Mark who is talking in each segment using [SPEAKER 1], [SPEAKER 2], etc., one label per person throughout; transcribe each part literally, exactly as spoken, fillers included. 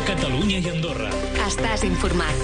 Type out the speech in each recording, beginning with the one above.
[SPEAKER 1] Catalunya i Andorra.
[SPEAKER 2] Estàs informat.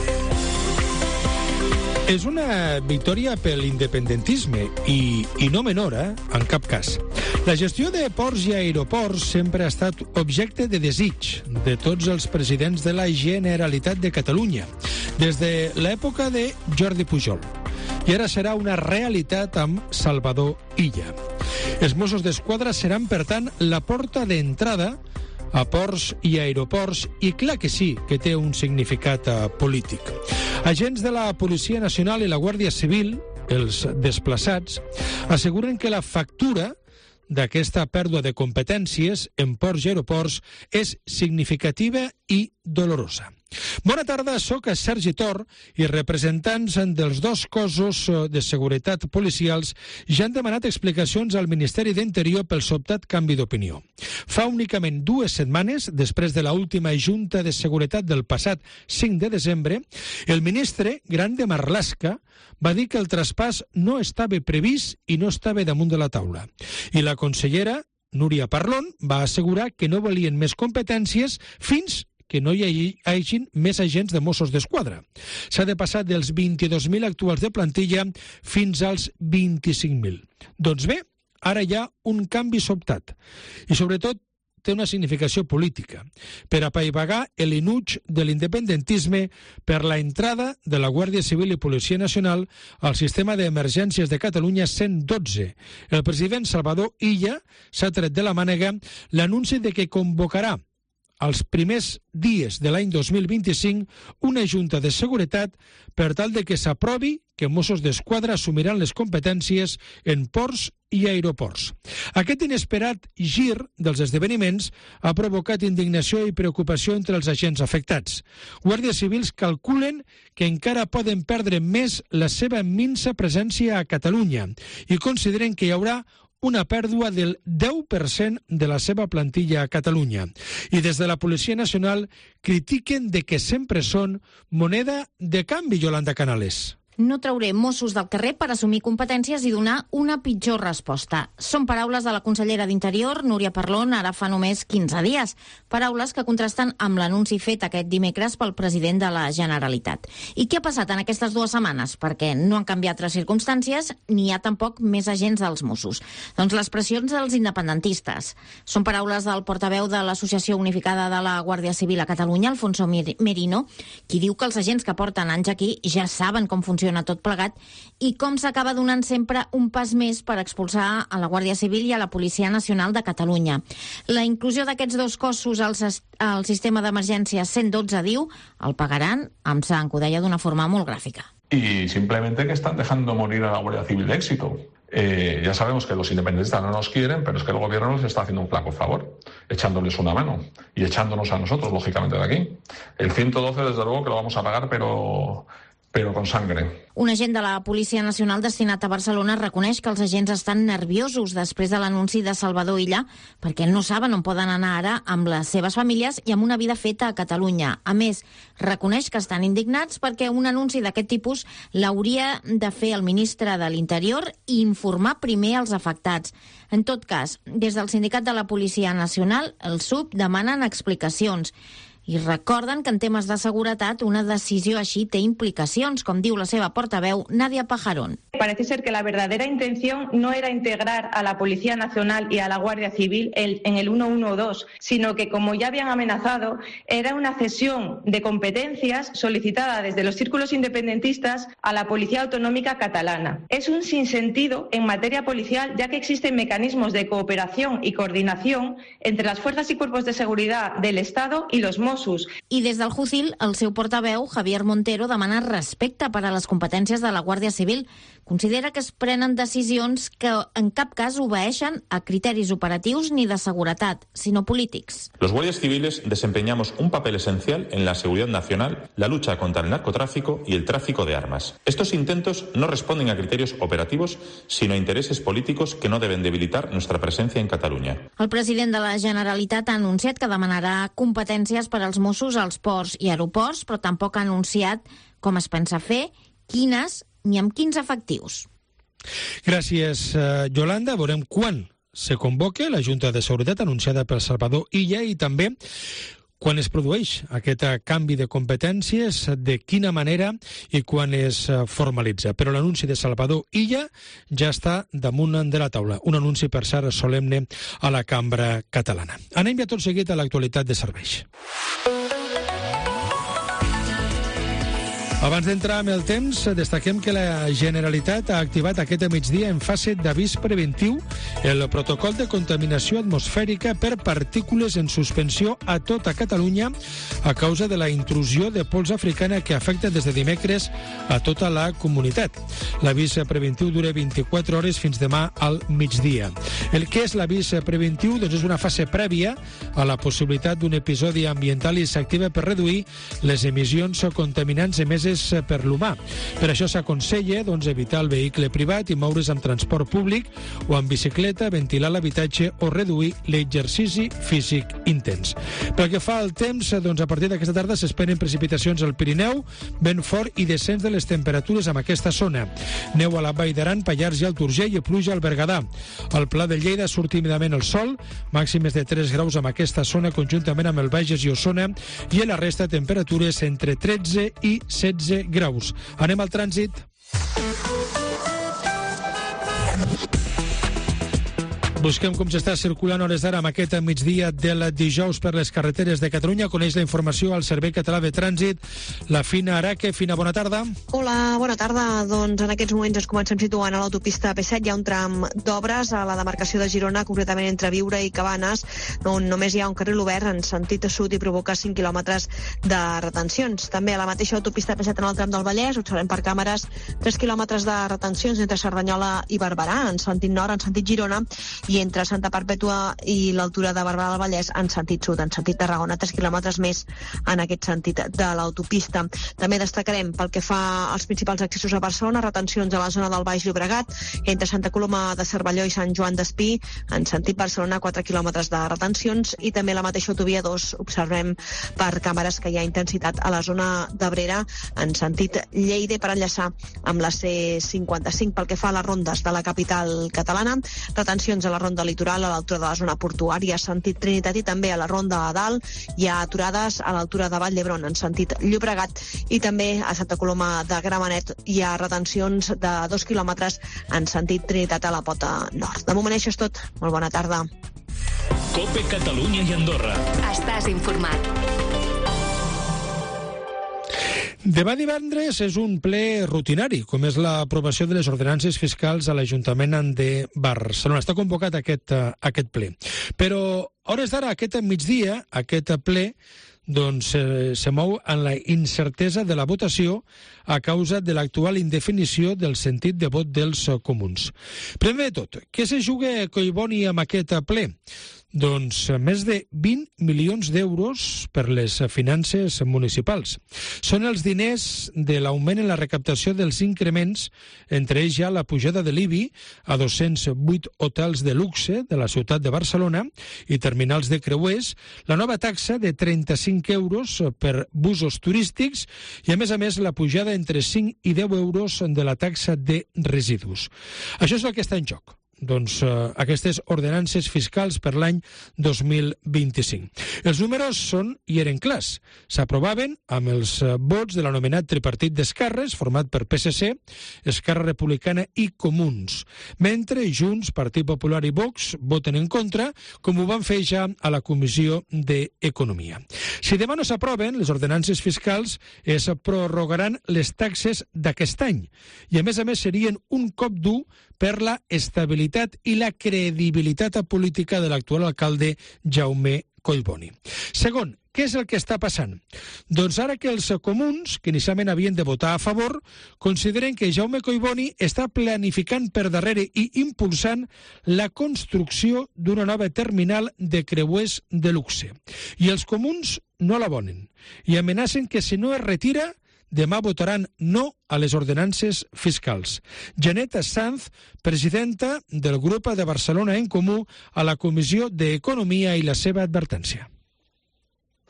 [SPEAKER 3] És una victòria per l'independentisme i, i no menor, eh? En cap cas. La gestió de ports i aeroports sempre ha estat objecte de desig de tots els presidents de la Generalitat de Catalunya, des de l'època de Jordi Pujol. I ara serà una realitat amb Salvador Illa. Els Mossos d'Esquadra seran, per tant, la porta d'entrada a ports i aeroports, i clar que sí, que té un significat uh, polític. Agents de la Policia Nacional i la Guàrdia Civil, els desplaçats, asseguren que la factura d'aquesta pèrdua de competències en ports i aeroports és significativa i dolorosa. Bona tarda, soc Sergi Tor i representants dels dos cossos de seguretat policials ja han demanat explicacions al Ministeri d'Interior pel sobtat canvi d'opinió. Fa únicament dues setmanes, després de l'última Junta de Seguretat del passat cinc de desembre, el ministre, Grande Marlaska, va dir que el traspàs no estava previst i no estava damunt de la taula. I la consellera, Núria Parlon, va assegurar que no volien més competències fins que no hi hagin més agents de Mossos d'Esquadra. S'ha de passar dels vint-i-dos mil actuals de plantilla fins als vint-i-cinc mil. Doncs bé, ara hi ha un canvi sobtat. I sobretot té una significació política, per apaivagar l'enuig de l'independentisme per la entrada de la Guàrdia Civil i Policia Nacional al sistema d'emergències de Catalunya cent dotze. El president Salvador Illa s'ha tret de la mànega l'anunci de que convocarà als primers dies de l'any dos mil vint-i-cinc una Junta de Seguretat per tal de que s'aprovi que Mossos d'Esquadra assumiran les competències en ports i aeroports. Aquest inesperat gir dels esdeveniments ha provocat indignació i preocupació entre els agents afectats. Guàrdies civils calculen que encara poden perdre més la seva minsa presència a Catalunya i consideren que hi haurà una pèrdua del deu per cent de la seva plantilla a Catalunya. I des de la Policia Nacional critiquen de que sempre són moneda de canvi, Yolanda Canales.
[SPEAKER 4] No trauré Mossos del carrer per assumir competències i donar una pitjor resposta. Són paraules de la consellera d'Interior, Núria Parlon, ara fa només quinze dies. Paraules que contrasten amb l'anunci fet aquest dimecres pel president de la Generalitat. I què ha passat en aquestes dues setmanes? Perquè no han canviat les circumstàncies, ni hi ha tampoc més agents dels Mossos. Doncs les pressions dels independentistes. Són paraules del portaveu de l'Associació Unificada de la Guàrdia Civil a Catalunya, Alfonso Merino, qui diu que els agents que porten anys aquí ja saben com funciona tot plegat i com s'acaba donant sempre un pas més per expulsar a la Guàrdia Civil i a la Policia Nacional de Catalunya. La inclusió d'aquests dos cossos al, al sistema d'emergència cent dotze, diu, el pagaran amb sang, ho deia d'una forma molt gràfica.
[SPEAKER 5] Y simplemente que están dejando morir a la Guardia Civil de éxito. Eh, ya sabemos que los independentistas no nos quieren, pero es que el gobierno les está haciendo un flaco favor, echándoles una mano y echándonos a nosotros, lógicamente, de aquí. El ciento doce, desde luego, que lo vamos a pagar, pero... però con sangre.
[SPEAKER 4] Un agent de la Policia Nacional destinat a Barcelona reconeix que els agents estan nerviosos després de l'anunci de Salvador Illa perquè no saben on poden anar ara amb les seves famílies i amb una vida feta a Catalunya. A més, reconeix que estan indignats perquè un anunci d'aquest tipus l'hauria de fer el ministre de l'Interior i informar primer els afectats. En tot cas, des del Sindicat de la Policia Nacional, el S U P, demanen explicacions. I recorden que en temes de seguretat una decisió així té implicacions, com diu la seva portaveu, Nadia Pajarón.
[SPEAKER 6] Parece ser que la verdadera intención no era integrar a la Policía Nacional y a la Guardia Civil en el ciento doce, sino que, como ya habían amenazado, era una cesión de competencias solicitada desde los círculos independentistas a la Policía Autonómica Catalana. Es un sinsentido en materia policial, ya que existen mecanismos de cooperación y coordinación entre las fuerzas y cuerpos de seguridad del Estado y los Mossos.
[SPEAKER 4] I des del Jucil, el seu portaveu, Javier Montero, demana respecte per a les competències de la Guàrdia Civil. Considera que es prenen decisions que en cap cas obeeixen a criteris operatius ni de seguretat, sinó polítics.
[SPEAKER 7] Los guardias civiles desempeñamos un papel esencial en la seguridad nacional, la lucha contra el narcotráfico y el tráfico de armas. Estos intentos no responden a criterios operativos, sino a intereses políticos que no deben debilitar nuestra presencia en Catalunya.
[SPEAKER 4] El president de la Generalitat ha anunciat que demanarà competències per als Mossos als ports i aeroports, però tampoc ha anunciat com es pensa fer, quines ni amb quins efectius.
[SPEAKER 3] Gràcies, Yolanda. Veurem quan se convoca la Junta de Seguretat anunciada per Salvador Illa i també quan es produeix aquest canvi de competències, de quina manera i quan es formalitza. Però l'anunci de Salvador Illa ja està damunt de la taula. Un anunci, per cert, solemne a la Cambra Catalana. Anem ja tot seguit a l'actualitat de serveis. Abans d'entrar en el temps, destaquem que la Generalitat ha activat aquest migdia en fase d'avís preventiu el protocol de contaminació atmosfèrica per partícules en suspensió a tota Catalunya a causa de la intrusió de pols africana que afecta des de dimecres a tota la comunitat. L'avís preventiu dura vint-i-quatre hores fins demà al migdia. El que és l'avís preventiu? Doncs és una fase prèvia a la possibilitat d'un episodi ambiental i s'activa per reduir les emissions contaminants emeses per l'humà. Per això s'aconsella doncs, evitar el vehicle privat i moure's amb transport públic o amb bicicleta, ventilar l'habitatge o reduir l'exercici físic intens. Pel que fa al temps, doncs, a partir d'aquesta tarda s'esperen precipitacions al Pirineu, vent fort i descens de les temperatures en aquesta zona. Neu a la Vall d'Aran, Pallars i Alt Urgell i pluja al Berguedà. Al Pla de Lleida surt tímidament el sol, màximes de tres graus en aquesta zona conjuntament amb el Bages i Osona i a la resta temperatures entre tretze i setze graus. Anem al trànsit. Busquem com s'està circulant hores d'ara amb aquest migdia del dijous per les carreteres de Catalunya. Coneix la informació al Servei Català de Trànsit. La Fina Araque. Fina, bona tarda.
[SPEAKER 1] Hola, bona tarda. Doncs en aquests moments ens comencem situant a l'autopista P set. Hi ha un tram d'obres a la demarcació de Girona, concretament entre Biure i Cabanes, on només hi ha un carril obert en sentit sud i provoca cinc quilòmetres de retencions. També a la mateixa autopista P set en el tram del Vallès observem per càmeres tres quilòmetres de retencions entre Cerdanyola i Barberà, en sentit nord, en sentit Girona, i entre Santa Perpètua i l'altura de Barberà del Vallès en sentit sud, en sentit Tarragona, tres quilòmetres més en aquest sentit de l'autopista. També destacarem pel que fa als principals accessos a Barcelona, retencions a la zona del Baix Llobregat, entre Santa Coloma de Cervelló i Sant Joan d'Espí, en sentit Barcelona, quatre quilòmetres de retencions, i també la mateixa autovia dos observem per càmeres que hi ha intensitat a la zona d'Abrera, en sentit Lleida, per enllaçar amb la C cinquanta-cinc. Pel que fa a les rondes de la capital catalana, retencions a la ronda litoral a l'altura de la zona portuària, sentit Trinitat, i també a la ronda a dalt hi ha aturades a l'altura de Vall d'Hebron, en sentit Llobregat, i també a Santa Coloma de Gramenet hi ha retencions de dos quilòmetres en sentit Trinitat a la Pota Nord. De moment això és tot. Molt bona tarda.
[SPEAKER 2] COPE Catalunya i Andorra. Estàs informat.
[SPEAKER 3] Demà divendres és un ple rutinari, com és l'aprovació de les ordenances fiscals a l'Ajuntament de Barcelona. Està convocat aquest, aquest ple. Però, a hores d'ara, aquest migdia, aquest ple, doncs eh, se mou en la incertesa de la votació a causa de l'actual indefinició del sentit de vot dels comuns. Primer de tot, què se juga Collboni amb aquest ple? Doncs més de vint milions d'euros per les finances municipals. Són els diners de l'augment en la recaptació dels increments, entre ells ja la pujada de l'I B I a dos-cents vuit hotels de luxe de la ciutat de Barcelona i terminals de creuers, la nova taxa de trenta-cinc euros per busos turístics i, a més a més, la pujada entre cinc i deu euros de la taxa de residus. Això és el que està en joc. Doncs eh, aquestes ordenances fiscals per l'any dos mil vint-i-cinc. Els números són i eren clars. S'aprovaven amb els eh, vots de l'anomenat tripartit d'esquerres, format per P S C, Esquerra Republicana i Comuns, mentre Junts, Partit Popular i Vox voten en contra, com ho van fer ja a la Comissió d'Economia. Si demà no s'aproven, les ordenances fiscals es prorrogaran les taxes d'aquest any i, a més a més, serien un cop dur per la estabilitat i la credibilitat política de l'actual alcalde Jaume Collboni. Segon, què és el que està passant? Doncs ara que els comuns, que inicialment havien de votar a favor, consideren que Jaume Collboni està planificant per darrere i impulsant la construcció d'una nova terminal de creuers de luxe. I els comuns no l'abonen i amenacen que si no es retira, demà votaran no a les ordenances fiscals. Janeta Sanz, presidenta del grup de Barcelona en Comú a la Comissió d'Economia, i la seva advertència.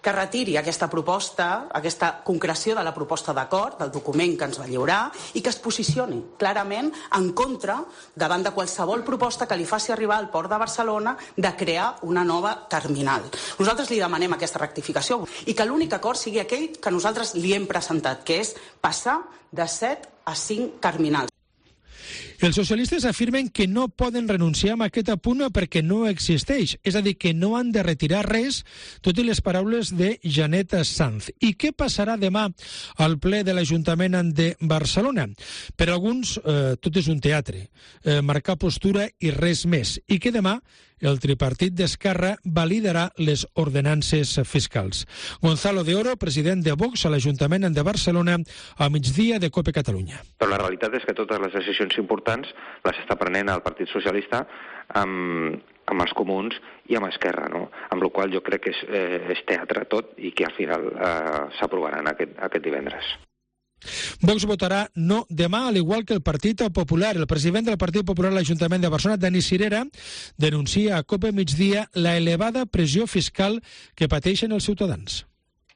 [SPEAKER 8] que retiri aquesta proposta, aquesta concreció de la proposta d'acord, del document que ens va lliurar, i que es posicioni clarament en contra davant de qualsevol proposta que li faci arribar al Port de Barcelona de crear una nova terminal. Nosaltres li demanem aquesta rectificació i que l'únic acord sigui aquell que nosaltres li hem presentat, que és passar de set a cinc terminals.
[SPEAKER 3] Els socialistes afirmen que no poden renunciar a aquest apunt perquè no existeix, és a dir, que no han de retirar res, tot i les paraules de Janet Sanz. I què passarà demà al ple de l'Ajuntament de Barcelona? Per alguns, eh, tot és un teatre, eh, marcar postura i res més, i que demà el tripartit d'Esquerra validarà les ordenances fiscals. Gonzalo de Oro, president de Vox a l'Ajuntament de Barcelona, a migdia de COPE Catalunya.
[SPEAKER 9] Però la realitat és que totes les decisions importants les està prenent el Partit Socialista amb, amb els comuns i amb Esquerra, no? Amb la qual jo crec que és, eh, és teatre tot i que al final eh, s'aprovaran aquest, aquest divendres.
[SPEAKER 3] Vox votarà no demà, al igual que el Partit Popular. El president del Partit Popular a l'Ajuntament de Barcelona, Dani Cirera, denuncia a COPE migdia la elevada pressió fiscal que pateixen els ciutadans.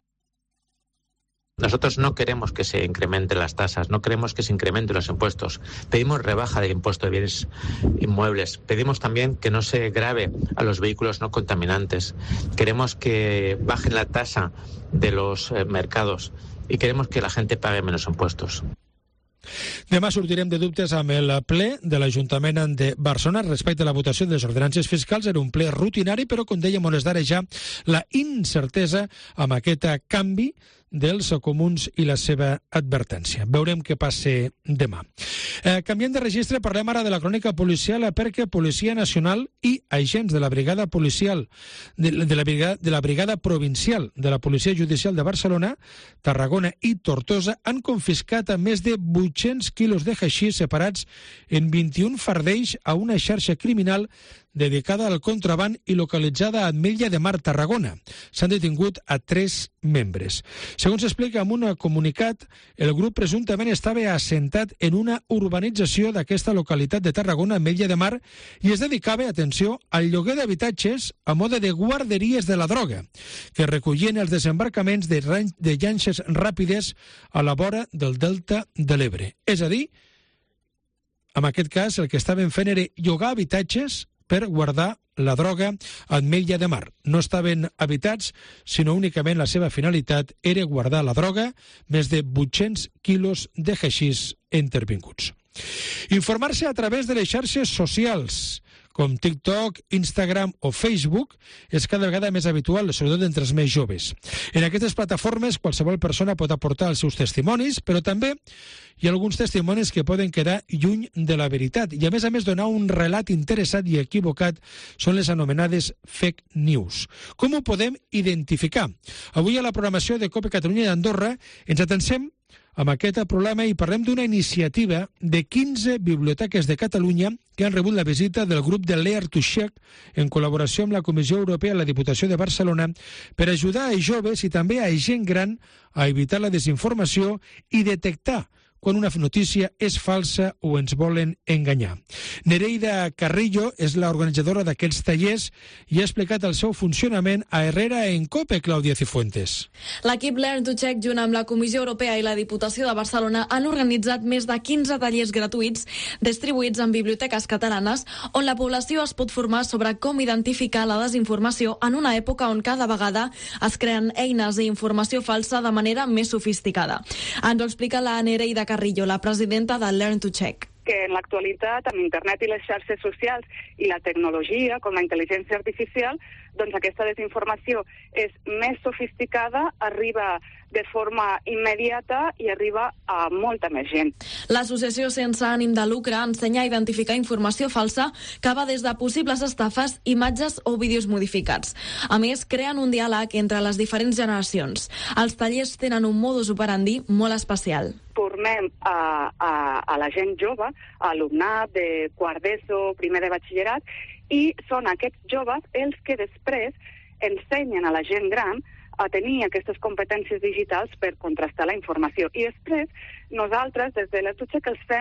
[SPEAKER 10] Nosotros no queremos que se incrementen las tasas, no queremos que se incrementen los impuestos. Pedimos rebaja del impuesto de bienes inmuebles. Pedimos también que no se grave a los vehículos no contaminantes. Queremos que bajen la tasa de los eh, mercados i queremos que la gente pague menos impuestos.
[SPEAKER 3] Demà sortirem de dubtes amb el ple de l'Ajuntament de Barcelona respecte a la votació de les ordenances fiscals. Era un ple rutinari, però, com dèiem, on es d'ara ja la incertesa amb aquest canvi dels comuns i la seva advertència. Veurem què passa demà. Eh, canviant de registre, parlem ara de la crònica policial perquè Policia Nacional i agents de la brigada policial, de, de, la brigada, de la brigada provincial de la Policia Judicial de Barcelona, Tarragona i Tortosa han confiscat a més de vuit-cents quilos de haixís separats en vint-i-un fardells a una xarxa criminal dedicada al contraban i localitzada a Ametlla de Mar, Tarragona. S'han detingut a tres membres. Segons s'explica en un comunicat, el grup presumptament estava assentat en una urbanització d'aquesta localitat de Tarragona, Ametlla de Mar, i es dedicava, atenció, al lloguer d'habitatges a mode de guarderies de la droga, que recollien els desembarcaments de, de llanxes ràpides a la vora del delta de l'Ebre. És a dir, en aquest cas, el que estaven fent era llogar habitatges per guardar la droga a Ametlla de Mar. No estaven habitats, sinó únicament la seva finalitat era guardar la droga, més de vuit-cents quilos de haixís intervinguts. Informar-se a través de les xarxes socials, com TikTok, Instagram o Facebook, és cada vegada més habitual, sobretot entre els més joves. En aquestes plataformes, qualsevol persona pot aportar els seus testimonis, però també hi ha alguns testimonis que poden quedar lluny de la veritat i, a més a més, donar un relat interessat i equivocat són les anomenades fake news. Com ho podem identificar? Avui a la programació de COPE Catalunya i Andorra ens atencem amb aquest problema i parlem d'una iniciativa de quinze biblioteques de Catalunya que han rebut la visita del grup de Learn to Check en col·laboració amb la Comissió Europea i la Diputació de Barcelona per ajudar a joves i també a gent gran a evitar la desinformació i detectar quan una notícia és falsa o ens volen enganyar. Nereida Carrillo és l'organitzadora d'aquests tallers i ha explicat el seu funcionament a Herrera en COPE, Clàudia Cifuentes.
[SPEAKER 11] L'equip Learn to Check, junt amb la Comissió Europea i la Diputació de Barcelona, han organitzat més de quinze tallers gratuïts distribuïts en biblioteques catalanes on la població es pot formar sobre com identificar la desinformació en una època on cada vegada es creen eines i informació falsa de manera més sofisticada. Ens ho explica la Nereida Carrillo, la presidenta de Learn to Check.
[SPEAKER 12] Que en l'actualitat, amb internet i les xarxes socials i la tecnologia, com la intel·ligència artificial, doncs aquesta desinformació és més sofisticada, arriba de forma immediata i arriba a molta més gent.
[SPEAKER 11] L'associació sense ànim de lucre ensenya a identificar informació falsa que va des de possibles estafes, imatges o vídeos modificats. A més, creen un diàleg entre les diferents generacions. Els tallers tenen un modus operandi molt especial.
[SPEAKER 12] Formem a, a, a la gent jove, a alumnat de quart d'ESO, primer de batxillerat, i són aquests joves els que després ensenyen a la gent gran a tenir aquestes competències digitals per contrastar la informació. I després, nosaltres, des de l'Learn to Check, els fem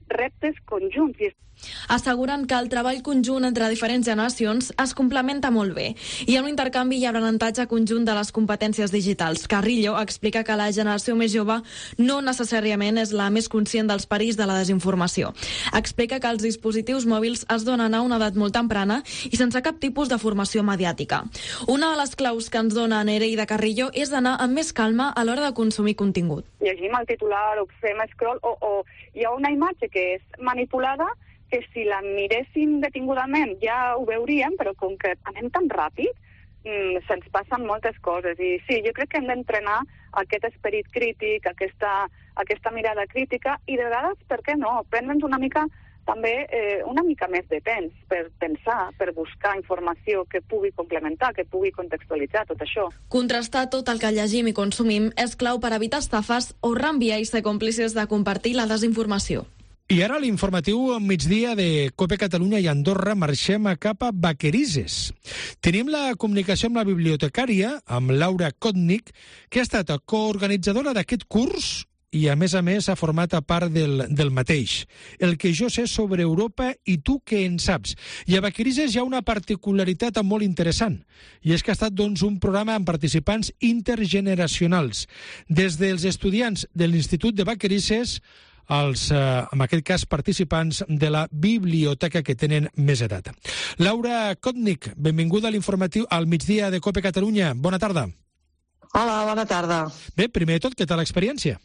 [SPEAKER 12] reptes conjunts. I
[SPEAKER 11] asseguren que el treball conjunt entre diferents generacions es complementa molt bé i en un intercanvi i aprenentatge conjunt de les competències digitals. Carrillo explica que la generació més jove no necessàriament és la més conscient dels perills de la desinformació. Explica que els dispositius mòbils es donen a una edat molt temprana i sense cap tipus de formació mediàtica. Una de les claus que ens dona Nereida Carrillo és d'anar amb més calma a l'hora de consumir contingut.
[SPEAKER 12] Llegim el titular o fem scroll o, o hi ha una imatge que és manipulada que si la miréssim detingudament ja ho veuríem, però com que anem tan ràpid, mmm, se'ns passen moltes coses. I sí, jo crec que hem d'entrenar aquest esperit crític, aquesta, aquesta mirada crítica, i de vegades, per què no, prendre'ns una mica també eh, una mica més de temps per pensar, per buscar informació que pugui complementar, que pugui contextualitzar tot això.
[SPEAKER 11] Contrastar tot el que llegim i consumim és clau per evitar estafes o reenviar i ser còmplices de compartir la desinformació.
[SPEAKER 3] I ara l'informatiu al migdia de COPE Catalunya i Andorra marxem a cap a Vaquerises. Tenim la comunicació amb la bibliotecària, amb Laura Kotnik, que ha estat coorganitzadora d'aquest curs i, a més a més, ha format a part del, del mateix. El que jo sé sobre Europa i tu què en saps. I a Vaquerises hi ha una particularitat molt interessant, i és que ha estat doncs, un programa amb participants intergeneracionals, des dels estudiants de l'Institut de Vaquerises als, eh, en aquest cas, participants de la biblioteca que tenen més edat. Laura Kotnik, benvinguda a l'informatiu al migdia de COPE Catalunya. Bona tarda.
[SPEAKER 13] Hola, bona tarda.
[SPEAKER 3] Bé, primer de tot, què tal l'experiència?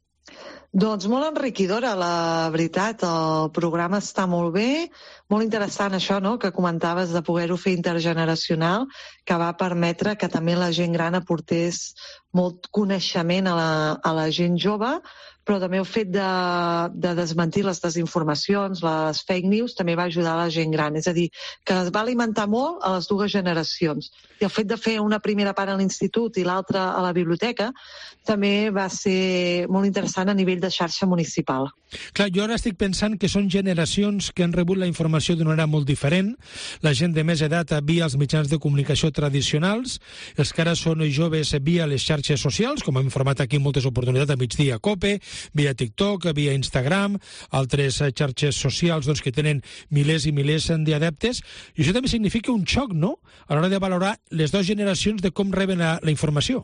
[SPEAKER 13] Doncs molt enriquidora, la veritat. El programa està molt bé, molt interessant això, no?, que comentaves de poder-ho fer intergeneracional, que va permetre que també la gent gran aportés molt coneixement a la, a la gent jove, però també el fet de, de desmentir les desinformacions, les fake news, també va ajudar a la gent gran. És a dir, que es va alimentar molt a les dues generacions. I el fet de fer una primera part a l'institut i l'altra a la biblioteca també va ser molt interessant a nivell de xarxa municipal.
[SPEAKER 3] Clar, jo ara estic pensant que són generacions que han rebut la informació d'una manera molt diferent. La gent de més edat via els mitjans de comunicació tradicionals, els que ara són joves via les xarxes socials, com hem informat aquí moltes oportunitats a migdia a COPE, via TikTok, via Instagram, altres xarxes socials doncs, que tenen milers i milers d'adeptes. I això també significa un xoc, no?, a l'hora de valorar les dues generacions de com reben la, la informació.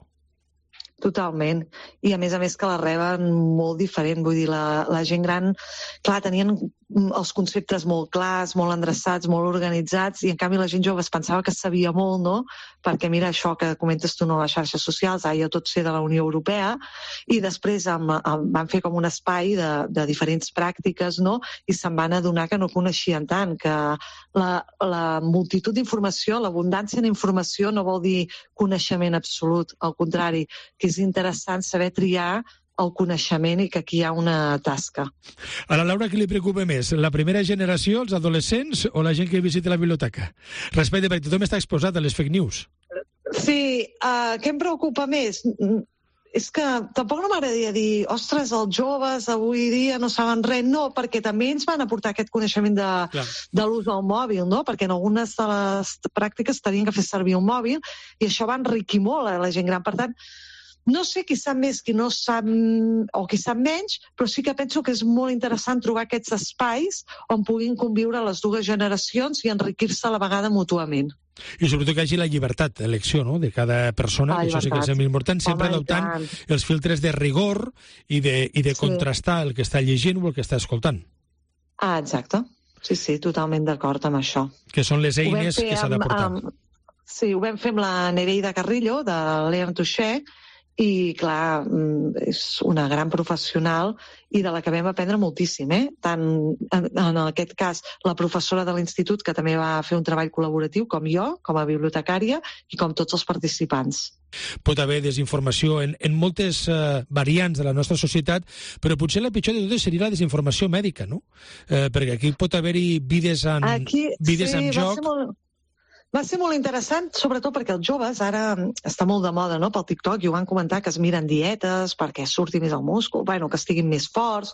[SPEAKER 13] Totalment. I a més a més que la reben molt diferent. Vull dir, la, la gent gran, clar, tenien els conceptes molt clars, molt endreçats, molt organitzats, i en canvi la gent jove es pensava que sabia molt, no? Perquè mira això que comentes tu, no, les xarxes socials, ah, jo tot sé de la Unió Europea, i després amb, amb, van fer com un espai de, de diferents pràctiques, no?, i se'n van adonar que no coneixien tant, que la, la multitud d'informació, l'abundància d'informació no vol dir coneixement absolut, al contrari, que és interessant saber triar el coneixement i que aquí hi ha una tasca.
[SPEAKER 3] A la Laura, què li preocupa més? La primera generació, els adolescents, o la gent que visita la biblioteca? Respecte, perquè tothom està exposat a les fake news.
[SPEAKER 13] Sí, uh, què em preocupa més? És que tampoc no m'agradaria dir, ostres, els joves avui dia no saben res. No, perquè també ens van aportar aquest coneixement de, de l'ús del mòbil, no? Perquè en algunes de les pràctiques tenien que fer servir un mòbil i això va enriquir molt a la gent gran. Per tant, no sé qui sap més, qui no sap o qui sap menys, però sí que penso que és molt interessant trobar aquests espais on puguin conviure les dues generacions i enriquir-se a la vegada mútuament.
[SPEAKER 3] I sobretot que hi hagi la llibertat d'elecció, no?, de cada persona, que això sí que és molt important, sempre adoptant els filtres de rigor i de, i de contrastar el que està llegint o el que està escoltant.
[SPEAKER 13] Ah, exacte. Sí, sí, totalment d'acord amb això.
[SPEAKER 3] Que són les eines que s'ha d'aportar.
[SPEAKER 13] Sí, ho vam fer amb la Nereida Carrillo, de l'E M Touché, i, clar, és una gran professional i de la que vam aprendre moltíssim, eh? Tant, en, en aquest cas, la professora de l'institut, que també va fer un treball col·laboratiu, com jo, com a bibliotecària, i com tots els participants.
[SPEAKER 3] Pot haver desinformació en, en moltes uh, variants de la nostra societat, però potser la pitjor de tot seria la desinformació mèdica, no? Eh, perquè aquí pot haver-hi vides en,
[SPEAKER 13] aquí,
[SPEAKER 3] vides
[SPEAKER 13] sí,
[SPEAKER 3] en joc.
[SPEAKER 13] Molt... Va ser molt interessant, sobretot perquè els joves, ara està molt de moda, no?, pel TikTok, i ho van comentar, que es miren dietes perquè surti més el múscul, bueno, que estiguin més forts.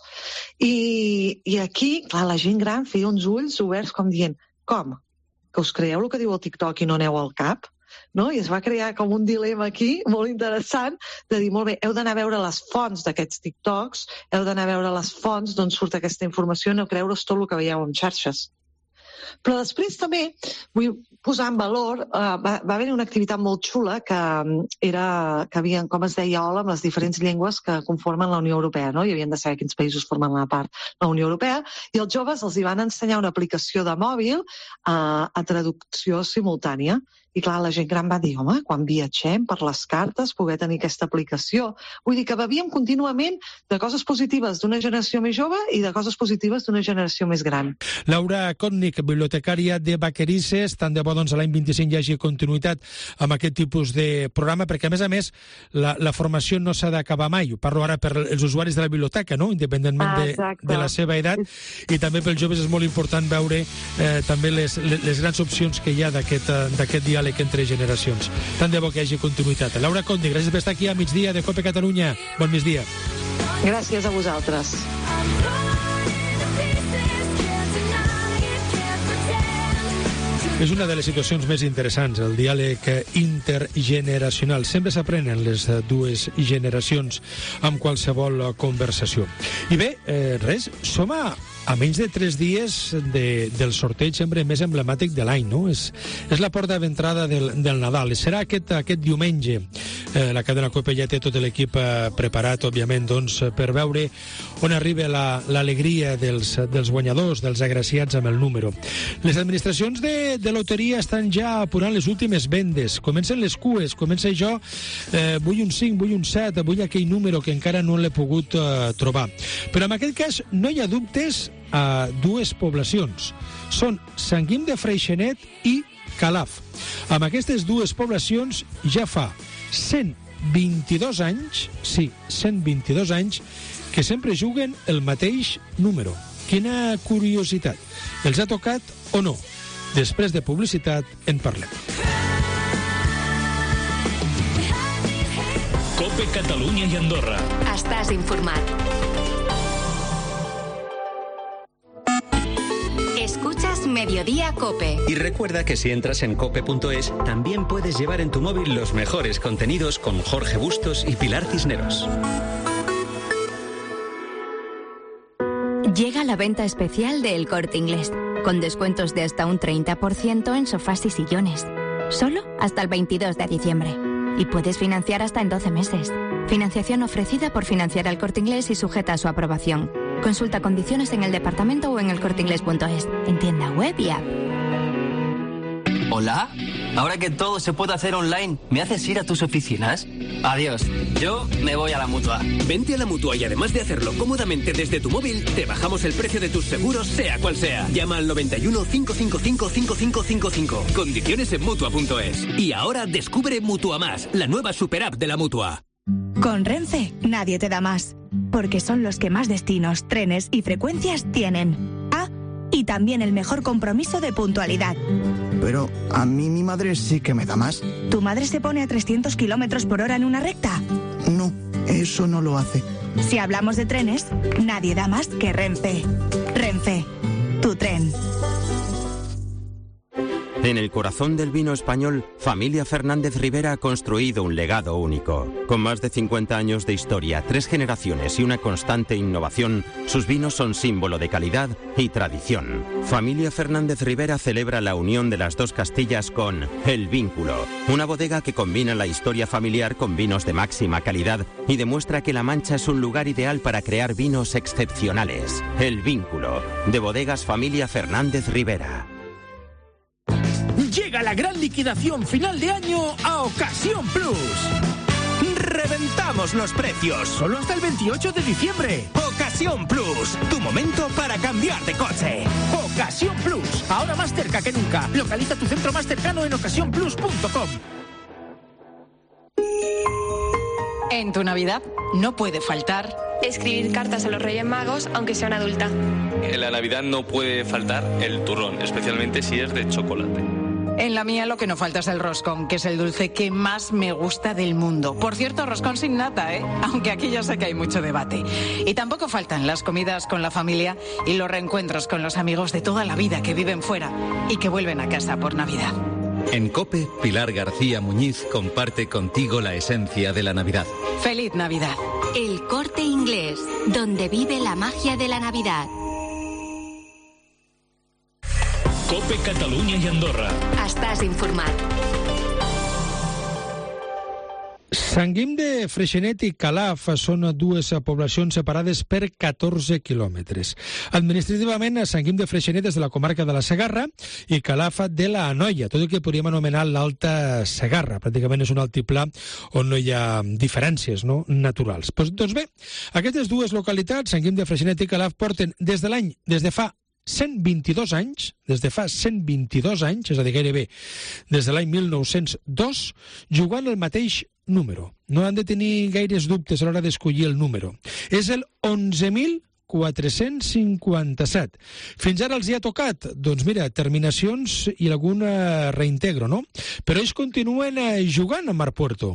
[SPEAKER 13] I, i aquí, clar, la gent gran feia uns ulls oberts com dient, com? Que us creieu el que diu el TikTok i no aneu al cap? no? I es va crear com un dilema aquí molt interessant de dir, molt bé, heu d'anar a veure les fonts d'aquests TikToks, heu d'anar a veure les fonts d'on surt aquesta informació, no creure's tot el que veieu en xarxes. Però després també vull posar en valor, uh, va, va haver una activitat molt xula que era, que havien, com es deia, hola, amb les diferents llengües que conformen la Unió Europea, no? I havien de saber quins països formen la part de la Unió Europea, i els joves els hi van ensenyar una aplicació de mòbil uh, a traducció simultània. I clar, la gent gran va dir, home, quan viatgem per les cartes, poder tenir aquesta aplicació. Vull dir que bevíem contínuament de coses positives d'una generació més jove i de coses positives d'una generació més gran.
[SPEAKER 3] Laura Kotnik, bibliotecària de Vaquerices, tant de bo doncs, l'any vint-i-cinc hi hagi continuïtat amb aquest tipus de programa, perquè a més a més la, la formació no s'ha d'acabar mai. Parlo ara per els usuaris de la biblioteca, no? Independentment de, de la seva edat, i també pels joves és molt important veure eh, també les, les, les grans opcions que hi ha d'aquest d'aquest diàleg entre generacions. Tant de bo que hi hagi continuïtat. Laura Kotnik, gràcies per estar aquí a migdia de COPE Catalunya. Bon migdia.
[SPEAKER 13] Gràcies a vosaltres.
[SPEAKER 3] És una de les situacions més interessants, el diàleg intergeneracional. Sempre s'aprenen les dues generacions amb qualsevol conversació. I bé, eh, res, som a a menys de tres dies de, del sorteig sempre més emblemàtic de l'any, no? És, és la porta d'entrada del, del Nadal. Serà aquest, aquest diumenge. Eh, la cadena COPE ja té tot l'equip eh, preparat, òbviament, doncs, per veure on arriba l'alegria la, dels, dels guanyadors, dels agraciats amb el número. Les administracions de, de loteria estan ja apurant les últimes vendes. Comencen les cues, comença jo, eh, vull un cinc, vull un set, vull aquell número que encara no l'he pogut eh, trobar. Però en aquest cas no hi ha dubtes a dues poblacions. Són Sant Guim de Freixenet i Calaf. Amb aquestes dues poblacions ja fa cent vint-i-dos anys, sí, cent vint-i-dos anys, que sempre juguen el mateix número. Quina curiositat. Els ha tocat o no? Després de publicitat en parlem.
[SPEAKER 2] COPE Catalunya i Andorra.
[SPEAKER 14] Estàs informat. Escuchas Mediodía COPE.
[SPEAKER 15] Y recuerda que si entras en cope punto es, también puedes llevar en tu móvil los mejores contenidos con Jorge Bustos y Pilar Cisneros.
[SPEAKER 14] Llega la venta especial de El Corte Inglés, con descuentos de hasta un treinta por ciento en sofás y sillones. Solo hasta el veintidós de diciembre. Y puedes financiar hasta en doce meses. Financiación ofrecida por Financiar El Corte Inglés y sujeta a su aprobación. Consulta condiciones en el departamento o en el corte inglés punto es, en tienda web y app.
[SPEAKER 16] ¿Hola? Ahora que todo se puede hacer online, ¿me haces ir a tus oficinas? Adiós, yo me voy a la Mutua.
[SPEAKER 17] Vente a la Mutua y además de hacerlo cómodamente desde tu móvil, te bajamos el precio de tus seguros, sea cual sea. Llama al noventa y uno, cinco cinco cinco, cinco cinco cinco cinco. Condiciones en Mutua punto es. Y ahora descubre Mutua Más, la nueva super app de la Mutua.
[SPEAKER 18] Con Renfe, nadie te da más. Porque son los que más destinos, trenes y frecuencias tienen. Ah, y también el mejor compromiso de puntualidad.
[SPEAKER 19] Pero a mí mi madre sí que me da más.
[SPEAKER 18] ¿Tu madre se pone a trescientos kilómetros por hora en una recta?
[SPEAKER 19] No, eso no lo hace.
[SPEAKER 18] Si hablamos de trenes, nadie da más que Renfe. Renfe, tu tren.
[SPEAKER 20] En el corazón del vino español, Familia Fernández Rivera ha construido un legado único. Con más de cincuenta años de historia, tres generaciones y una constante innovación, sus vinos son símbolo de calidad y tradición. Familia Fernández Rivera celebra la unión de las dos Castillas con El Vínculo, una bodega que combina la historia familiar con vinos de máxima calidad y demuestra que La Mancha es un lugar ideal para crear vinos excepcionales. El Vínculo, de Bodegas Familia Fernández Rivera.
[SPEAKER 21] Llega la gran liquidación final de año a Ocasión Plus. ¡Reventamos los precios! Solo hasta el veintiocho de diciembre. Ocasión Plus, tu momento para cambiar de coche. Ocasión Plus, ahora más cerca que nunca. Localiza tu centro más cercano en ocasión plus punto com.
[SPEAKER 22] En tu Navidad no puede faltar
[SPEAKER 23] escribir cartas a los Reyes Magos, aunque sea una adulta.
[SPEAKER 24] En la Navidad no puede faltar el turrón, especialmente si es de chocolate.
[SPEAKER 22] En la mía lo que no falta es el roscón, que es el dulce que más me gusta del mundo. Por cierto, roscón sin nata, ¿eh? Aunque aquí ya sé que hay mucho debate. Y tampoco faltan las comidas con la familia y los reencuentros con los amigos de toda la vida que viven fuera y que vuelven a casa por Navidad.
[SPEAKER 4] En COPE, Pilar García Muñiz comparte contigo la esencia de la Navidad.
[SPEAKER 22] ¡Feliz Navidad!
[SPEAKER 14] El Corte Inglés, donde vive la magia de la Navidad.
[SPEAKER 2] COPE Catalunya i Andorra.
[SPEAKER 14] Estàs informat.
[SPEAKER 3] Sant Guim de Freixenet i Calaf són dues poblacions separades per catorze quilòmetres. Administrativament, Sant Guim de Freixenet és de la comarca de la Segarra i Calaf de la Anoia, tot el que podríem anomenar l'Alta Segarra. Pràcticament és un altiplà on no hi ha diferències, no?, naturals. Pues, doncs bé, aquestes dues localitats, Sant Guim de Freixenet i Calaf, porten des de l'any, des de fa cent vint-i-dos anys, des de fa cent vint-i-dos anys, és a dir, gairebé des de l'any mil nou-cents dos, jugant el mateix número. No han de tenir gaires dubtes a l'hora d'escollir el número. És el onze mil quatre-cents cinquanta-set. Fins ara els hi ha tocat, doncs mira, terminacions i alguna reintegro, no? Però ells continuen jugant a Mar Puerto.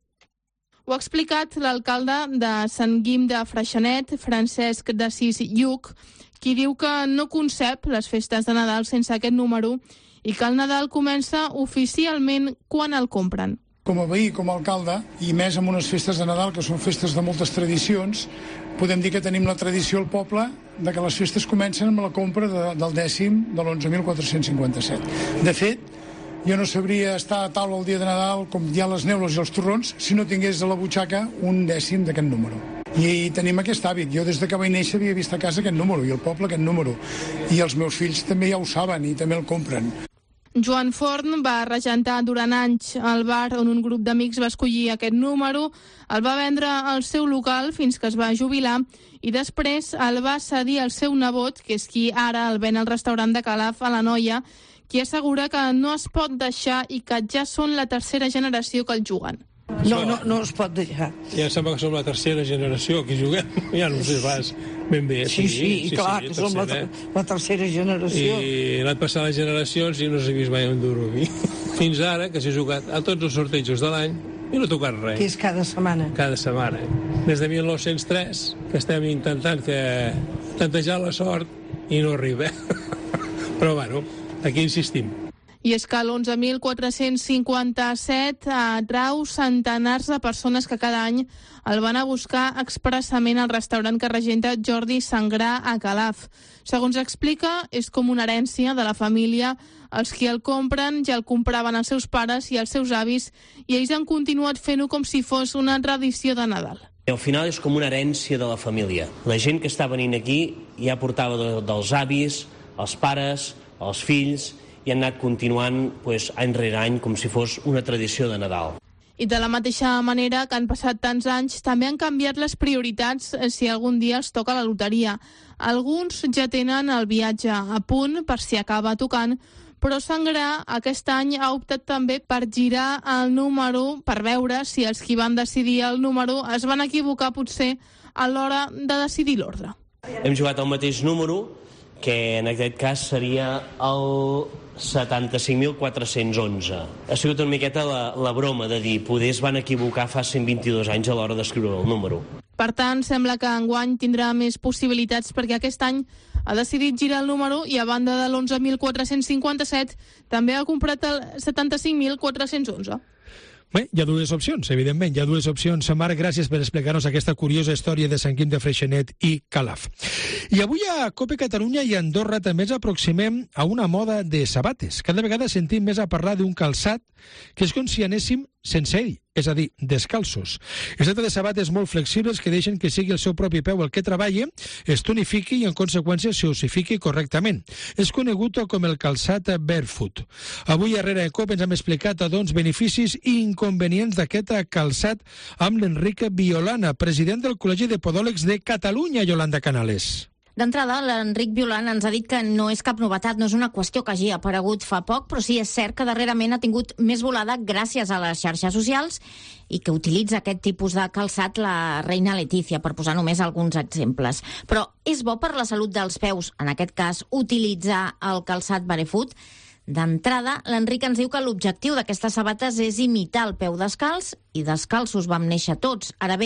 [SPEAKER 5] Ho ha explicat l'alcalde de Sant Guim de Freixenet, Francesc d'Assís Lluc, qui diu que no concep les festes de Nadal sense aquest número i que el Nadal comença oficialment quan el compren.
[SPEAKER 6] Com a veí, com a alcalde, i més amb unes festes de Nadal, que són festes de moltes tradicions, podem dir que tenim la tradició al poble de que les festes comencen amb la compra de, del dècim de l'onze mil quatre-cents cinquanta-set. De fet, jo no sabria estar a taula el dia de Nadal, com hi ha les neules i els torrons, si no tingués a la butxaca un dècim d'aquest número. I tenim aquest hàbit. Jo des de que vaig néixer havia vist a casa aquest número, i el poble aquest número. I els meus fills també ja ho saben i també el compren.
[SPEAKER 5] Joan Forn va regentar durant anys el bar on un grup d'amics va escollir aquest número, el va vendre al seu local fins que es va jubilar i després el va cedir al seu nebot, que és qui ara el ven al restaurant de Calaf a la Noia, qui assegura que no es pot deixar i que ja són la tercera generació que el juguen.
[SPEAKER 7] No, no, no es pot deixar.
[SPEAKER 25] Ja sembla que som la tercera generació que juguem. Ja no sé pas ben bé.
[SPEAKER 7] Sí, sí, sí, sí clar, sí, que som la, la tercera generació.
[SPEAKER 25] I l'han passat les generacions i no s'ha vist mai un duro. Fins ara, que s'ha jugat a tots els sortejos de l'any i no ha tocat res.
[SPEAKER 7] Que és cada setmana.
[SPEAKER 25] Cada setmana. Des de mil nou-cents tres, que estem intentant que tantejar la sort i no arriba. Però, bueno, aquí insistim.
[SPEAKER 5] I és que l'onze mil quatre-cents cinquanta-set atrau centenars de persones que cada any el van a buscar expressament al restaurant que regenta Jordi Sangrà a Calaf. Segons explica, és com una herència de la família. Els qui el compren ja el compraven els seus pares i els seus avis i ells han continuat fent-ho com si fos una tradició de Nadal.
[SPEAKER 26] Al final és com una herència de la família. La gent que està venint aquí ja portava de, dels avis, els pares, els fills, i han anat continuant pues, any rere any com si fos una tradició de Nadal.
[SPEAKER 5] I de la mateixa manera que han passat tants anys, també han canviat les prioritats si algun dia els toca la loteria. Alguns ja tenen el viatge a punt per si acaba tocant, però Sangrà aquest any ha optat també per girar el número per veure si els qui van decidir el número es van equivocar potser a l'hora de decidir l'ordre.
[SPEAKER 26] Hem jugat el mateix número, que en aquest cas seria el setanta-cinc mil quatre-cents onze. Ha sigut una miqueta la, la broma de dir poder es van equivocar fa cent vint-i-dos anys a l'hora d'escriure el número.
[SPEAKER 5] Per tant, sembla que enguany tindrà més possibilitats perquè aquest any ha decidit girar el número i a banda de l'onze mil quatre-cents cinquanta-set també ha comprat el setanta-cinc mil quatre-cents onze.
[SPEAKER 3] Bé, hi ha dues opcions, evidentment, hi ha dues opcions. Marc, gràcies per explicar-nos aquesta curiosa història de Sant Guim de Freixenet i Calaf. I avui a COPE Catalunya i Andorra també ens aproximem a una moda de sabates. Cada vegada sentim més a parlar d'un calçat que és com si anéssim sense ell, és a dir, descalços. Es tracta de sabates molt flexibles que deixen que sigui el seu propi peu el que treballi, es tonifiqui i, en conseqüència, s'ossifiqui correctament. És conegut com el calçat barefoot. Avui, a Rere Cop, ens hem explicat doncs, beneficis i inconvenients d'aquest calçat amb l'Enric Violana, president del Col·legi de Podòlegs de Catalunya, Yolanda Canales.
[SPEAKER 27] D'entrada, l'Enric Violant ens ha dit que no és cap novetat, no és una qüestió que hagi aparegut fa poc, però sí és cert que darrerament ha tingut més volada gràcies a les xarxes socials i que utilitza aquest tipus de calçat la reina Letícia, per posar només alguns exemples. Però és bo per la salut dels peus, en aquest cas, utilitzar el calçat barefoot? D'entrada, l'Enric ens diu que l'objectiu d'aquestes sabates és imitar el peu descalç, i descalços vam néixer tots. Ara bé,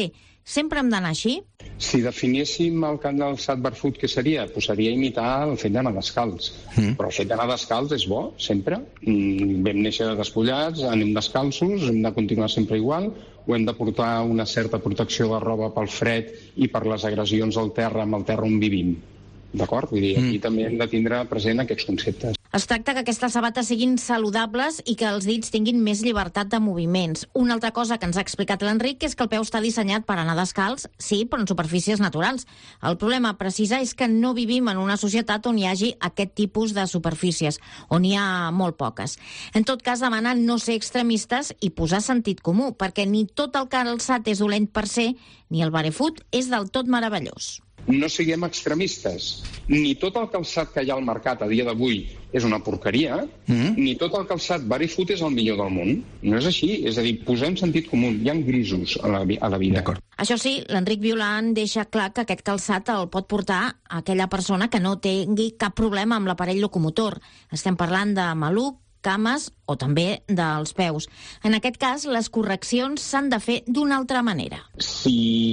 [SPEAKER 27] Sempre hem d'anar així?
[SPEAKER 1] Si definéssim el calçat barefoot, què seria? Pues seria imitar el fet d'anar descalç. Mm. Però el fet d'anar descalç és bo, sempre. Mm, vam néixer despullats, anem descalços, hem de continuar sempre igual, o hem de portar una certa protecció de roba pel fred i per les agressions al terra amb el terra on vivim. D'acord? Vull dir, aquí mm. també hem de tindre present aquests conceptes.
[SPEAKER 27] Es tracta que aquestes sabates siguin saludables i que els dits tinguin més llibertat de moviments. Una altra cosa que ens ha explicat l'Enric és que el peu està dissenyat per anar descalç, sí, però en superfícies naturals. El problema, a precisar, és que no vivim en una societat on hi hagi aquest tipus de superfícies, on hi ha molt poques. En tot cas, demana no ser extremistes i posar sentit comú, perquè ni tot el calçat és dolent per ser, ni el barefoot és del tot meravellós.
[SPEAKER 1] No siguem extremistes. Ni tot el calçat que hi ha al mercat a dia d'avui és una porqueria, mm. ni tot el calçat barefoot és el millor del món. No és així. És a dir, posem sentit comú. Hi ha grisos a la, a la vida.
[SPEAKER 27] Això sí, l'Enric Violant deixa clar que aquest calçat el pot portar aquella persona que no tingui cap problema amb l'aparell locomotor. Estem parlant de maluc, cames o també dels peus. En aquest cas, les correccions s'han de fer d'una altra manera.
[SPEAKER 1] Si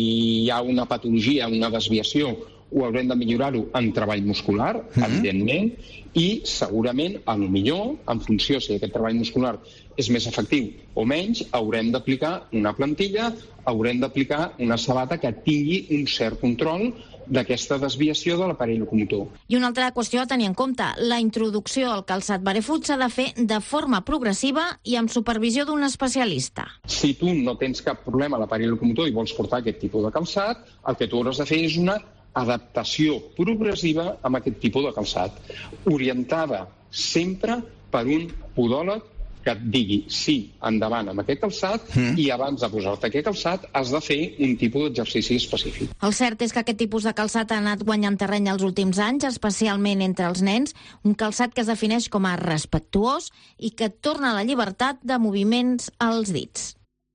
[SPEAKER 1] hi ha una patologia, una desviació, ho haurem de millorar-ho en treball muscular, mm-hmm. evidentment, i segurament, a lo millor, en funció si aquest treball muscular és més efectiu o menys, haurem d'aplicar una plantilla, haurem d'aplicar una sabata que tingui un cert control d'aquesta desviació de l'aparell locomotor.
[SPEAKER 27] I una altra qüestió a tenir en compte, la introducció al calçat barefoot s'ha de fer de forma progressiva i amb supervisió d'un especialista.
[SPEAKER 1] Si tu no tens cap problema a l'aparell locomotor i vols portar aquest tipus de calçat, el que tu hauràs de fer és una adaptació progressiva amb aquest tipus de calçat, orientada sempre per un podòleg que et digui sí, endavant amb aquest calçat, mm. i abans de posar-te aquest calçat has de fer un tipus d'exercici específic.
[SPEAKER 27] El cert és que aquest tipus de calçat ha anat guanyant terreny els últims anys, especialment entre els nens, un calçat que es defineix com a respectuós i que torna la llibertat de moviments als dits.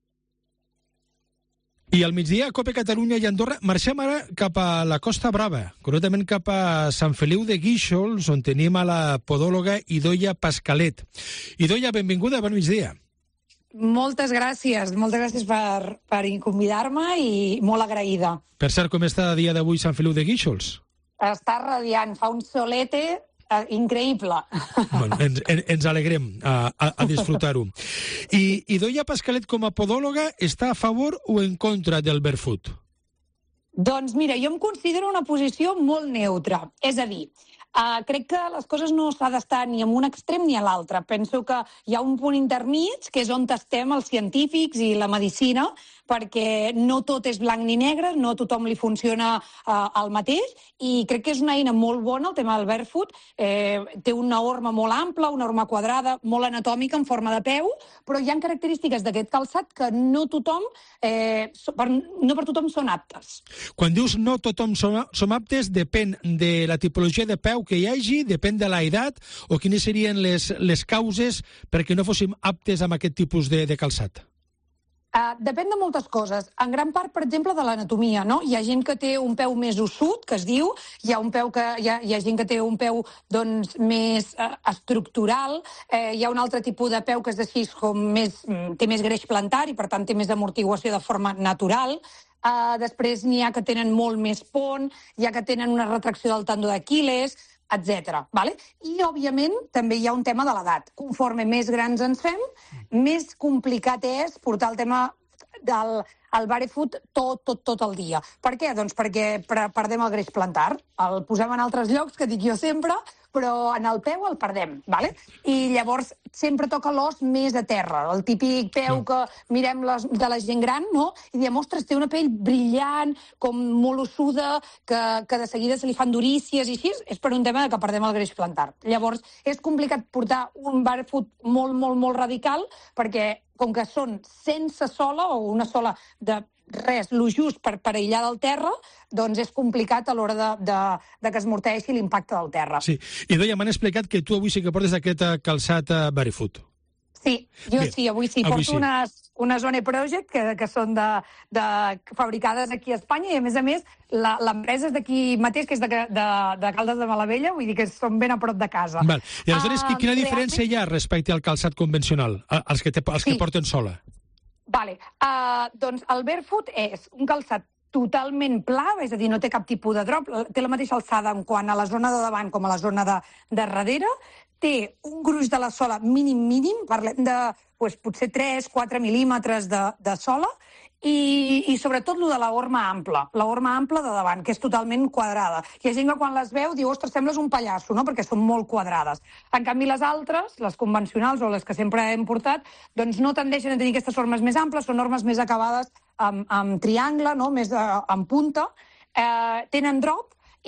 [SPEAKER 3] I al migdia, a Cope Catalunya i Andorra, marxem ara cap a la Costa Brava, concretament cap a Sant Feliu de Guíxols, on tenim a la podòloga Idoia Pascalet. Idoia, benvinguda, bon migdia.
[SPEAKER 8] Moltes gràcies, moltes gràcies per, per convidar-me i molt agraïda.
[SPEAKER 3] Per cert, com està a dia d'avui Sant Feliu de Guíxols?
[SPEAKER 8] Està radiant, fa un solete uh, increïble.
[SPEAKER 3] Bueno, ens, ens alegrem a, a, a disfrutar-ho. I Idoia Pascalet, com a podòloga, està a favor o en contra del barefoot?
[SPEAKER 8] Doncs mira, jo em considero una posició molt neutra. És a dir, uh, crec que les coses no s'ha d'estar ni en un extrem ni a l'altre. Penso que hi ha un punt intermig, que és on estem els científics i la medicina, perquè no tot és blanc ni negre, no a tothom li funciona uh, el mateix, i crec que és una eina molt bona, el tema del barefoot. Eh, té una horma molt ampla, una horma quadrada, molt anatòmica, en forma de peu, però hi ha característiques d'aquest calçat que no tothom, eh, per, no per tothom són aptes.
[SPEAKER 3] Quan dius no tothom som, som aptes, depèn de la tipologia de peu que hi hagi, depèn de la edat, o quines serien les, les causes perquè no fóssim aptes amb aquest tipus de, de calçat?
[SPEAKER 8] Uh, depèn de moltes coses. En gran part, per exemple, de l'anatomia, no? Hi ha gent que té un peu més ossut, que es diu, hi ha, un peu que, hi ha, hi ha gent que té un peu doncs, més uh, estructural, eh, hi ha un altre tipus de peu que és així, com més, té més greix plantar i, per tant, té més amortiguació de forma natural. Uh, després n'hi ha que tenen molt més pont, hi ha que tenen una retracció del tendó d'Aquil·les, etcètera. Vale? I, òbviament, també hi ha un tema de l'edat. Conforme més grans ens fem, més complicat és portar el tema del el barefoot tot, tot, tot el dia. Per què? Doncs perquè perdem el greix plantar. El posem en altres llocs, que dic jo sempre, però en el peu el perdem, vale? I llavors sempre toca l'os més a terra, el típic peu que mirem les, de la gent gran, no? I diem, ostres, té una pell brillant, com molt ossuda, que, que de seguida se li fan durícies i així, és per un tema de que perdem el greix plantar. Llavors, és complicat portar un barefoot molt, molt, molt radical, perquè com que són sense sola o una sola de res, lo just per, per aïllar del terra, doncs és complicat a l'hora de, de, de que es morteixi l'impacte del terra.
[SPEAKER 3] Sí, i Idoia, m'han explicat que tu avui sí que portes aquest calçat barefoot.
[SPEAKER 8] Sí, jo
[SPEAKER 3] Bé,
[SPEAKER 8] sí, avui sí.
[SPEAKER 3] avui
[SPEAKER 8] Porto
[SPEAKER 3] sí.
[SPEAKER 8] unes, unes One Project que, que són de, de, fabricades aquí a Espanya i, a més a més, la, l'empresa és d'aquí mateix, que és de, de, de Caldes de Malavella, vull dir que són ben a prop de casa.
[SPEAKER 3] Val. I aleshores, uh, quina diferència
[SPEAKER 8] realment...
[SPEAKER 3] hi ha respecte al calçat convencional, als que, te, als sí. que porten sola?
[SPEAKER 8] Vale. Uh, doncs el barefoot és un calçat totalment pla, és a dir, no té cap tipus de drop, té la mateixa alçada en quant a la zona de davant com a la zona de, de darrere, té un gruix de la sola mínim, mínim, parlem de pues, potser tres quatre mil·límetres de, de sola, i, i sobretot lo de la horma ampla, la horma ampla de davant, que és totalment quadrada. Hi ha gent que quan les veu diu, ostres, sembles un pallasso, no?, perquè són molt quadrades. En canvi, les altres, les convencionals o les que sempre hem portat, doncs no tendeixen a tenir aquestes hormes més amples, són hormes més acabades amb, amb triangle, no?, més de, amb punta, eh, tenen drop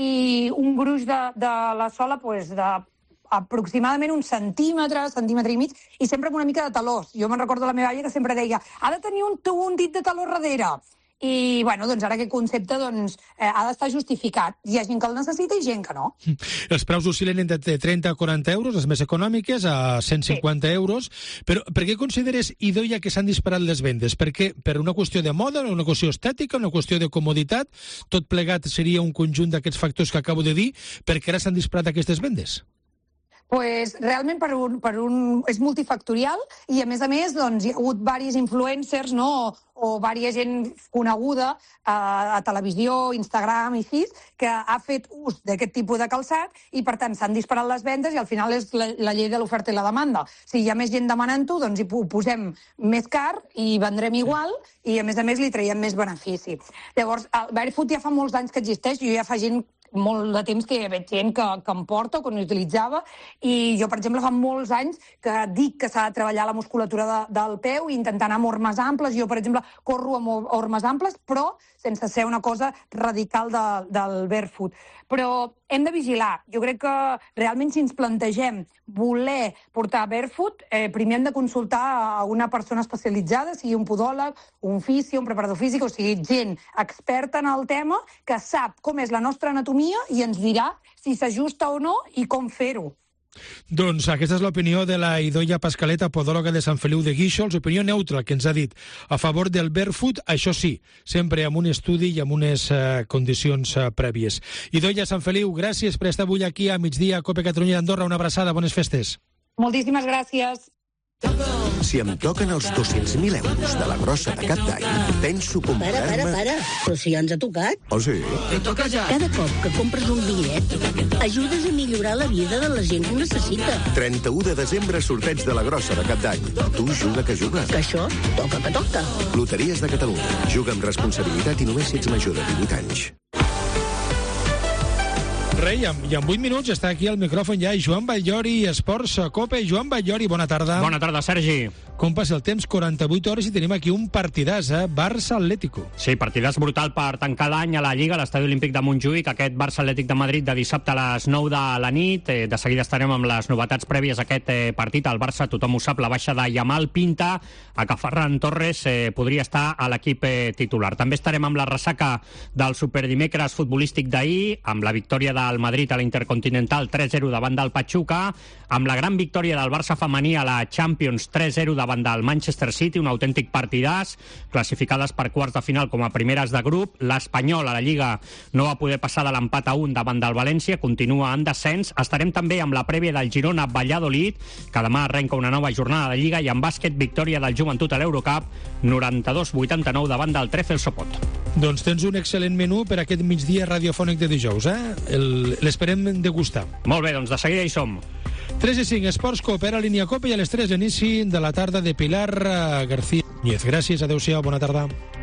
[SPEAKER 8] i un gruix de, de la sola pues, de aproximadament un centímetre, centímetre i mig, i sempre amb una mica de talós. Jo me'n recordo la meva àvia que sempre deia ha de tenir un, un dit de taló darrere. I, bueno, doncs ara aquest concepte doncs, eh, ha d'estar justificat. Hi ha gent que el necessita i gent que no.
[SPEAKER 3] Els preus oscil·len entre trenta a quaranta euros, les més econòmiques, a cent cinquanta sí. euros. Però per què consideres, Idoia, que s'han disparat les vendes? Per què? Per una qüestió de moda, una qüestió estètica, una qüestió de comoditat? Tot plegat seria un conjunt d'aquests factors que acabo de dir, perquè ara s'han disparat aquestes vendes?
[SPEAKER 8] Pues, realment per un, per un, és multifactorial i, a més a més, doncs, hi ha hagut diversos influencers, no?, o, o diversa gent coneguda a, a televisió, Instagram i així, que ha fet ús d'aquest tipus de calçat i, per tant, s'han disparat les vendes i al final és la, la llei de l'oferta i la demanda. Si hi ha més gent demanant-ho, doncs hi posem més car i vendrem igual i, a més a més, li traiem més benefici. Llavors, el barefoot ja fa molts anys que existeix, jo ja fa gent molt de temps que veig gent que, que em porta o que no utilitzava, i jo, per exemple, fa molts anys que dic que s'ha de treballar la musculatura de, del peu i intentar anar amb hormes amples. Jo, per exemple, corro amb hormes amples, però sense ser una cosa radical de, del barefoot. Però hem de vigilar. Jo crec que realment si ens plantegem voler portar barefoot, eh, primer hem de consultar a una persona especialitzada, sigui un podòleg, un fisio, un preparador físic, o sigui, gent experta en el tema que sap com és la nostra anatomia i ens dirà si s'ajusta o no i com fer-ho.
[SPEAKER 3] Doncs aquesta és l'opinió de la Idoia Pascaleta, podòloga de Sant Feliu de Guíxols, opinió neutra, que ens ha dit a favor del barefoot, això sí, sempre amb un estudi i amb unes uh, condicions uh, prèvies. Idoia, Sant Feliu, gràcies per estar avui aquí a migdia a Cope Catalunya d'Andorra. Una abraçada, bones festes.
[SPEAKER 8] Moltíssimes gràcies.
[SPEAKER 9] Si em toquen els dos-cents mil euros de la grossa de cap d'any, penso comprar-me...
[SPEAKER 10] Para, para, para. Però si ja ens ha tocat.
[SPEAKER 9] Oh, sí?
[SPEAKER 10] Te toca ja. Cada cop que compres un bitllet, ajudes a millorar la vida de la gent que ho necessita.
[SPEAKER 9] trenta-u de desembre, sorteig de la grossa de cap d'any. Tu juga que juga.
[SPEAKER 10] Que això toca que toca.
[SPEAKER 9] Loteries de Catalunya. Juga amb responsabilitat i només si ets major de divuit anys.
[SPEAKER 3] Rei, i en vuit minuts està aquí al micròfon ja Joan Batllori, Esports Cope. Joan Batllori, bona tarda.
[SPEAKER 11] Bona tarda, Sergi.
[SPEAKER 3] Com passa el temps? quaranta-vuit hores i tenim aquí un partidàs, eh? Barça-Atlético.
[SPEAKER 11] Sí, partidàs brutal per tancar l'any a la Lliga, a l'Estadi Olímpic de Montjuïc, aquest Barça-Atlètic de Madrid de dissabte a les nou de la nit. Eh, de seguida estarem amb les novetats prèvies a aquest eh, partit. El Barça, tothom ho sap, la baixa de Yamal pinta a que Ferran Torres eh, podria estar a l'equip eh, titular. També estarem amb la ressaca del superdimecres futbolístic d'ahir, amb la victòria del Madrid a l'Intercontinental tres zero davant del Pachuca, amb la gran victòria del Barça femení a la Champions tres zero davant del Manchester City, un autèntic partidàs, classificades per quarts de final com a primeres de grup. L'Espanyol a la Lliga no va poder passar de l'empat a un davant del València, continua en descens. Estarem també amb la prèvia del Girona-Valladolid, que demà arrenca una nova jornada de Lliga, i en bàsquet, victòria del Joventut a l'Eurocup, noranta-dos vuitanta-nou davant del Trefel Sopot.
[SPEAKER 3] Doncs tens un excel·lent menú per aquest migdia radiofònic de dijous, eh? L'esperem degustar.
[SPEAKER 11] Molt bé, doncs de seguida hi som.
[SPEAKER 3] tres i cinc, Esports Cope, a línia Cope, i a les tres l'inici de la tarda de Pilar García Núñez. Gràcies, adeu-siau, bona tarda.